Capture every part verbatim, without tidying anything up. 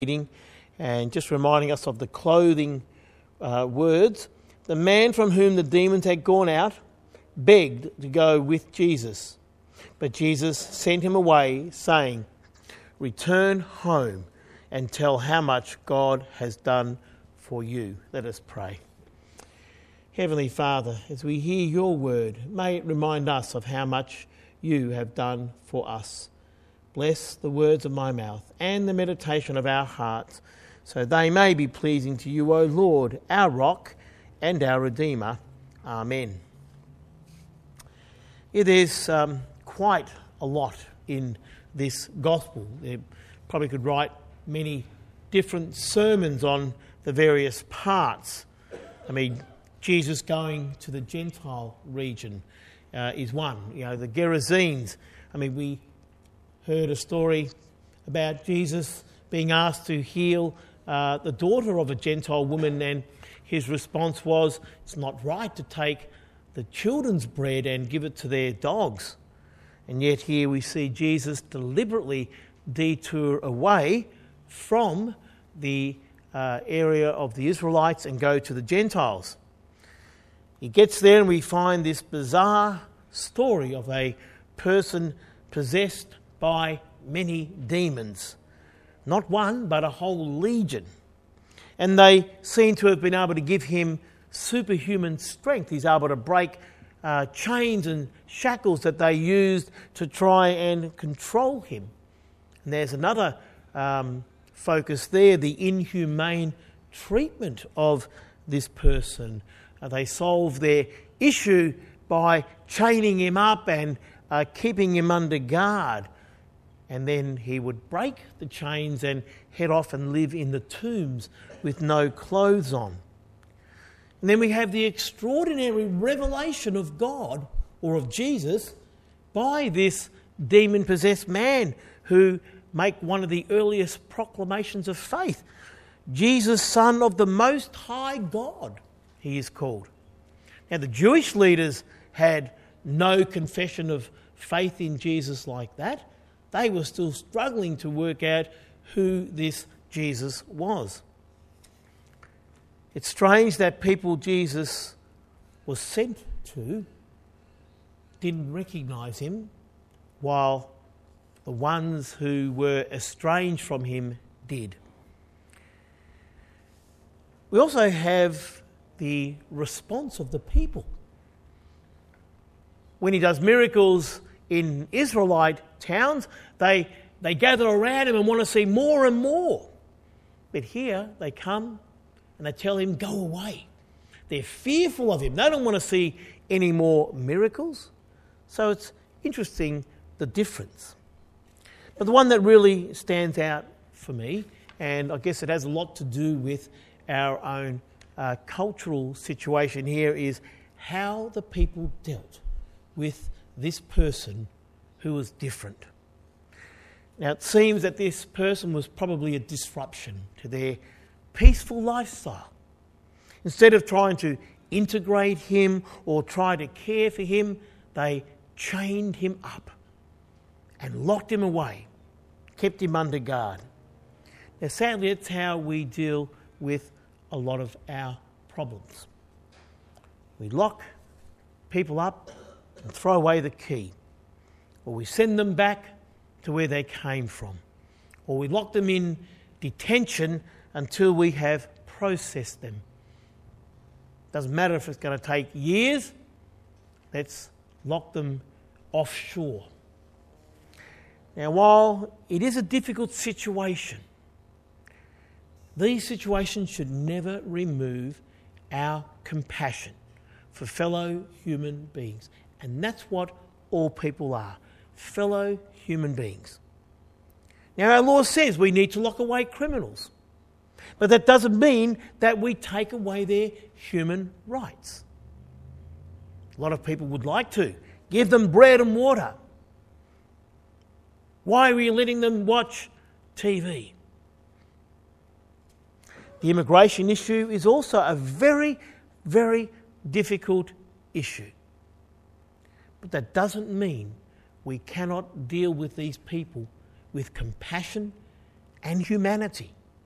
reading and just reminding us of the clothing uh, words. The man from whom the demons had gone out begged to go with Jesus, but Jesus sent him away, saying, "Return home and tell how much God has done for you." Let us pray. Heavenly Father, as we hear your word, may it remind us of how much you have done for us. Bless the words of my mouth and the meditation of our hearts, so they may be pleasing to you, O Lord, our rock and our Redeemer. Amen. It is um, quite a lot in this gospel. They probably could write many different sermons on the various parts. I mean, Jesus going to the Gentile region uh, is one. You know, the Gerasenes. I mean, we heard a story about Jesus being asked to heal uh, the daughter of a Gentile woman, and his response was, "It's not right to take the children's bread and give it to their dogs." And yet here we see Jesus deliberately detour away from the uh, area of the Israelites and go to the Gentiles. He gets there and we find this bizarre story of a person possessed by many demons. Not one, but a whole legion. And they seem to have been able to give him superhuman strength. He's able to break uh, chains and shackles that they used to try and control him. And there's another um, focus there, the inhumane treatment of this person. Uh, they solve their issue by chaining him up and uh, keeping him under guard. And then he would break the chains and head off and live in the tombs with no clothes on. And then we have the extraordinary revelation of God, or of Jesus, by this demon-possessed man who make one of the earliest proclamations of faith. Jesus, Son of the Most High God, he is called. Now, the Jewish leaders had no confession of faith in Jesus like that. They were still struggling to work out who this Jesus was. It's strange that people Jesus was sent to didn't recognise him, while the ones who were estranged from him did. We also have the response of the people. When he does miracles in Israelite towns, they, they gather around him and want to see more and more. But here they come and they tell him, "Go away." They're fearful of him. They don't want to see any more miracles. So it's interesting, the difference. But the one that really stands out for me, and I guess it has a lot to do with our own uh, cultural situation here, is how the people dealt with this person who was different. Now, it seems that this person was probably a disruption to their peaceful lifestyle. Instead of trying to integrate him or try to care for him, they chained him up and locked him away, kept him under guard. Now, sadly, it's how we deal with a lot of our problems. We lock people up and throw away the key, or we send them back to where they came from, or we lock them in detention until we have processed them. Doesn't matter if it's going to take years, let's lock them offshore. Now, while it is a difficult situation, these situations should never remove our compassion for fellow human beings. And that's what all people are, fellow human beings. Now, our law says we need to lock away criminals, but that doesn't mean that we take away their human rights. A lot of people would like to give them bread and water. Why are we letting them watch T V? The immigration issue is also a very, very difficult issue. But that doesn't mean we cannot deal with these people with compassion and humanity.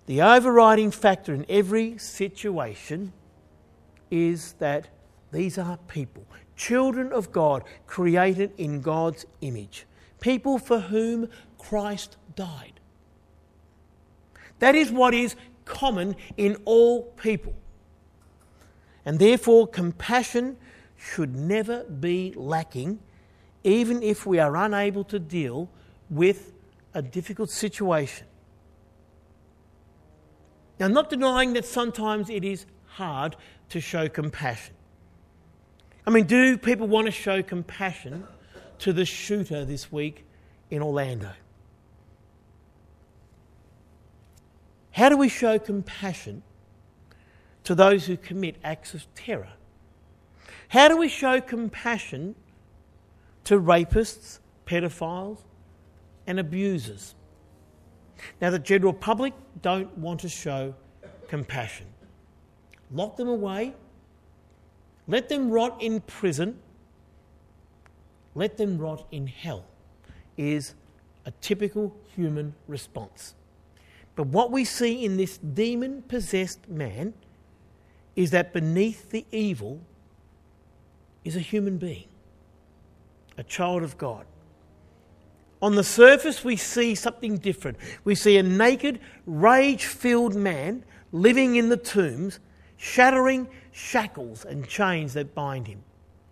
the overriding factor in every situation is that these are people, children of God, created in God's image, people for whom Christ died. That is what is common in all people. And therefore, compassion should never be lacking, even if we are unable to deal with a difficult situation. Now, I'm not denying that sometimes it is hard to show compassion. I mean, do people want to show compassion to the shooter this week in Orlando? How do we show compassion to those who commit acts of terror? How do we show compassion to rapists, pedophiles, and abusers? Now, the general public don't want to show compassion. Lock them away. Let them rot in prison. Let them rot in hell is a typical human response. But what we see in this demon-possessed man is that beneath the evil is a human being, a child of God. On the surface, we see something different. We see a naked, rage-filled man living in the tombs, shattering shackles and chains that bind him.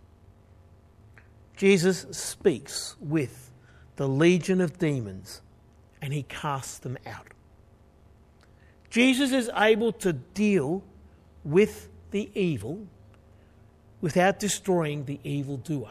Jesus speaks with the legion of demons and he casts them out. Jesus is able to deal with the evil without destroying the evildoer.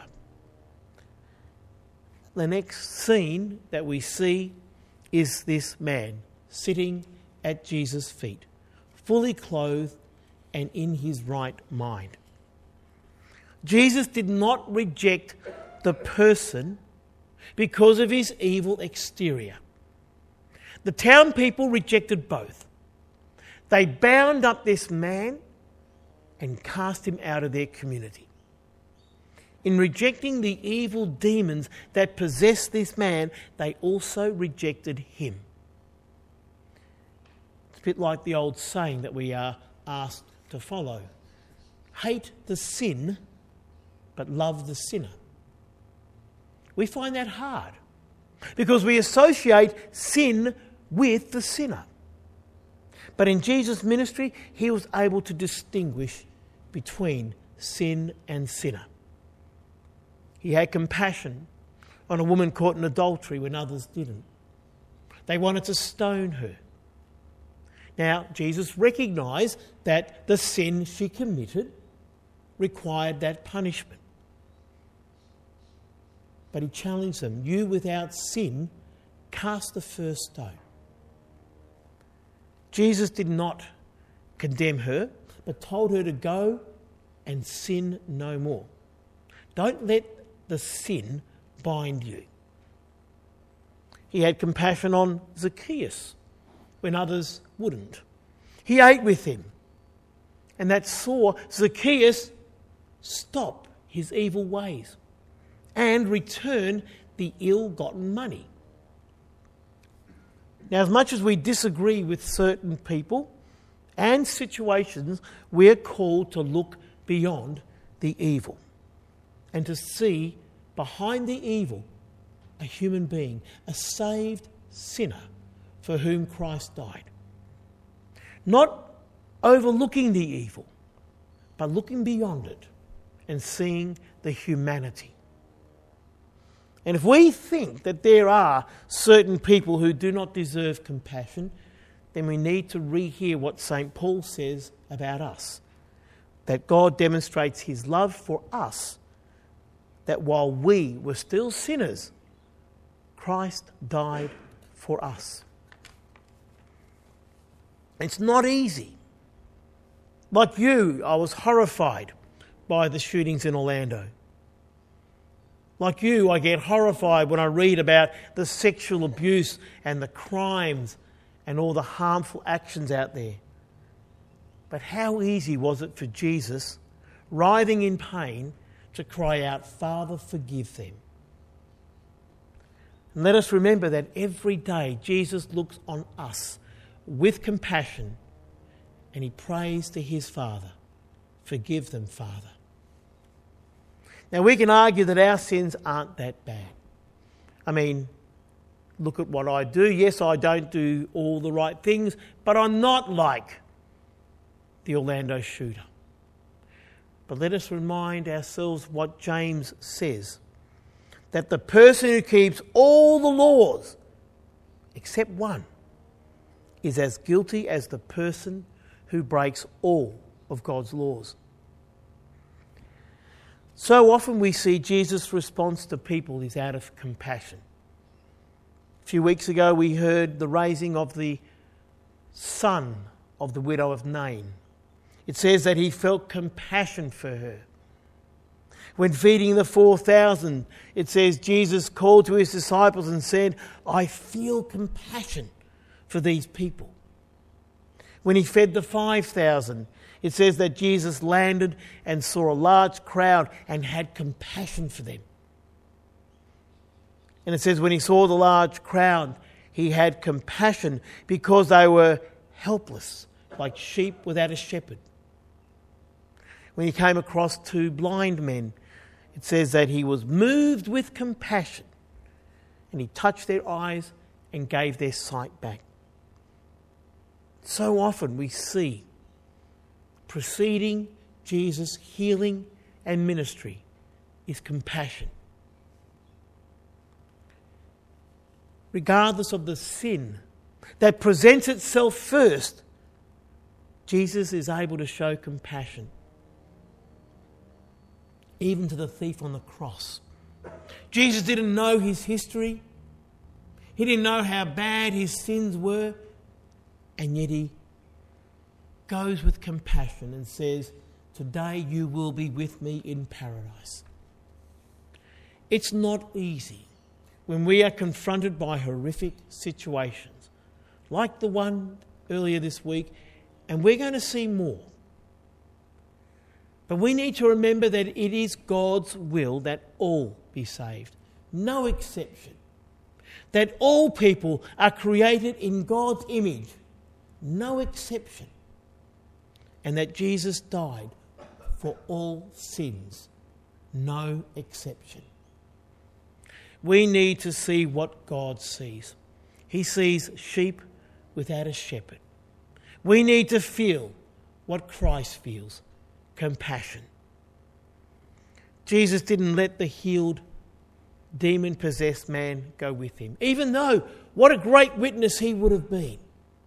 The next scene that we see is this man sitting at Jesus' feet, fully clothed and in his right mind. Jesus did not reject the person because of his evil exterior. The town people rejected both. They bound up this man and cast him out of their community. In rejecting the evil demons that possessed this man, they also rejected him. It's a bit like the old saying that we are asked to follow. Hate the sin, but love the sinner. We find that hard because we associate sin with the sinner. But in Jesus' ministry, he was able to distinguish between sin and sinner. He had compassion on a woman caught in adultery when others didn't. They wanted to stone her. Now, Jesus recognised that the sin she committed required that punishment. But he challenged them, you without sin, cast the first stone. Jesus did not condemn her, but told her to go and sin no more. Don't let the sin bind you. He had compassion on Zacchaeus when others wouldn't. He ate with him, and that saw Zacchaeus stop his evil ways and return the ill-gotten money. Now, as much as we disagree with certain people and situations, we're called to look beyond the evil and to see behind the evil a human being, a saved sinner for whom Christ died. Not overlooking the evil, but looking beyond it and seeing the humanity. And if we think that there are certain people who do not deserve compassion, then we need to rehear what Saint Paul says about us. That God demonstrates his love for us, that while we were still sinners, Christ died for us. It's not easy. Like you, I was horrified by the shootings in Orlando. Like you, I get horrified when I read about the sexual abuse and the crimes and all the harmful actions out there. But how easy was it for Jesus, writhing in pain, to cry out, Father, forgive them? And let us remember that every day Jesus looks on us with compassion, and he prays to his Father, "Forgive them, Father." Now, we can argue that our sins aren't that bad. I mean, look at what I do. Yes, I don't do all the right things, but I'm not like the Orlando shooter. But let us remind ourselves what James says, that the person who keeps all the laws except one is as guilty as the person who breaks all of God's laws. So often we see Jesus' response to people is out of compassion. A few weeks ago we heard the raising of the son of the widow of Nain. It says that he felt compassion for her. When feeding the four thousand, it says Jesus called to his disciples and said, "I feel compassion for these people." When he fed the five thousand, it says that Jesus landed and saw a large crowd and had compassion for them. And it says when he saw the large crowd, he had compassion because they were helpless, like sheep without a shepherd. When he came across two blind men, it says that he was moved with compassion and he touched their eyes and gave their sight back. So often we see preceding Jesus' healing and ministry is compassion. Regardless of the sin that presents itself first, Jesus is able to show compassion. Even to the thief on the cross. Jesus didn't know his history. He didn't know how bad his sins were. And yet he goes with compassion and says, "Today you will be with me in paradise." It's not easy when we are confronted by horrific situations, like the one earlier this week, and we're going to see more. But we need to remember that it is God's will that all be saved, no exception. That all people are created in God's image, no exception. And that Jesus died for all sins, no exception. We need to see what God sees. He sees sheep without a shepherd. We need to feel what Christ feels, compassion. Jesus didn't let the healed, demon-possessed man go with him, even though what a great witness he would have been.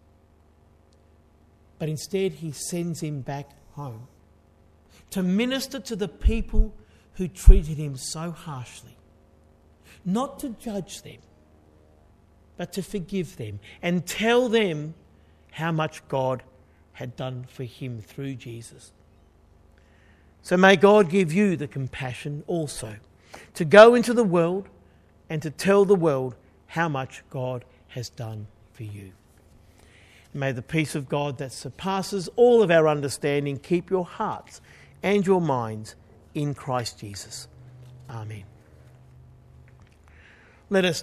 But instead he sends him back home to minister to the people who treated him so harshly. Not to judge them, but to forgive them and tell them how much God had done for him through Jesus. So may God give you the compassion also to go into the world and to tell the world how much God has done for you. May the peace of God that surpasses all of our understanding keep your hearts and your minds in Christ Jesus. Amen. Let us